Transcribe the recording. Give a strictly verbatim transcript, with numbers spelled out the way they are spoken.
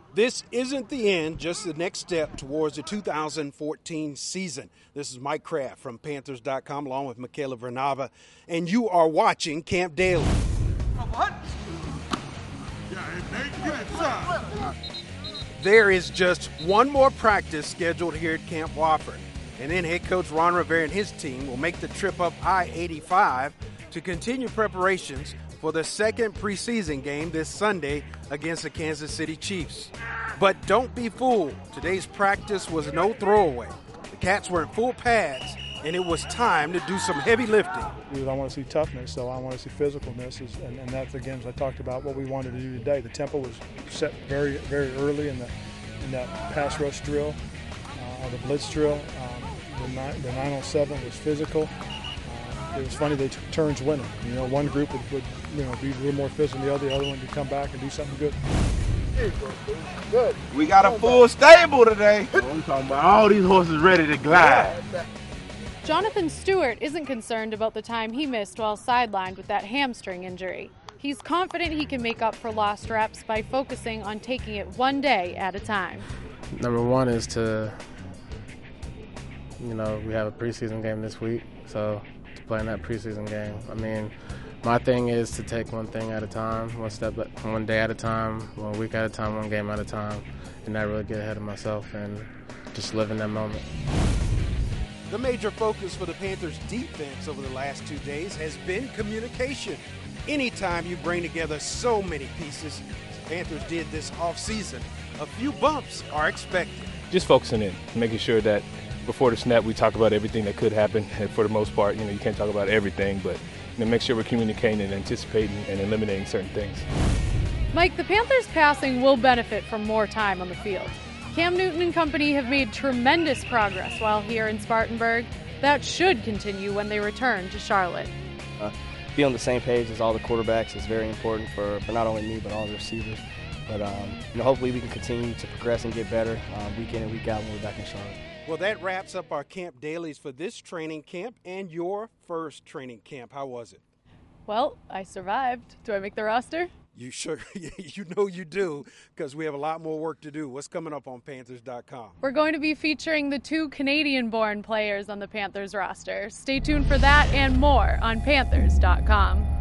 This isn't the end, just the next step towards the two thousand fourteen season. This is Mike Kraft from Panthers dot com along with Michaela Vernava, and you are watching Camp Daily. There is just one more practice scheduled here at Camp Wofford, and then head coach Ron Rivera and his team will make the trip up I eighty-five to continue preparations for the second preseason game this Sunday against the Kansas City Chiefs. But don't be fooled. Today's practice was no throwaway. The Cats were in full pads, and it was time to do some heavy lifting. I want to see toughness, so I want to see physicalness, and, and that's, again, as I talked about, what we wanted to do today. The tempo was set very, very early in, the, in that pass rush drill, uh, the blitz drill. Um, the, nine, the nine oh seven was physical. It was funny, they took turns winning. You know, one group would, would you know, be a little more physical than the other. The other one would come back and do something good. Good. We got a full stable today. I'm talking about all these horses ready to glide. Jonathan Stewart isn't concerned about the time he missed while sidelined with that hamstring injury. He's confident he can make up for lost reps by focusing on taking it one day at a time. Number one is to, you know, we have a preseason game this week, so playing that preseason game. I mean, my thing is to take one thing at a time, one step, one day at a time, one week at a time, one game at a time, and not really get ahead of myself and just live in that moment. The major focus for the Panthers defense over the last two days has been communication. Anytime you bring together so many pieces, as the Panthers did this offseason, a few bumps are expected. Just focusing in, making sure that before the snap, we talk about everything that could happen. And for the most part, you know, you can't talk about everything, but you know, make sure we're communicating and anticipating and eliminating certain things. Mike, the Panthers' passing will benefit from more time on the field. Cam Newton and company have made tremendous progress while here in Spartanburg. That should continue when they return to Charlotte. Uh, be on the same page as all the quarterbacks is very important for, for not only me, but all the receivers. But um, you know, hopefully we can continue to progress and get better um, week in and week out when we're back in Charlotte. Well, that wraps up our camp dailies for this training camp and your first training camp. How was it? Well, I survived. Do I make the roster? You sure? You know you do, because we have a lot more work to do. What's coming up on Panthers dot com? We're going to be featuring the two Canadian-born players on the Panthers roster. Stay tuned for that and more on Panthers dot com.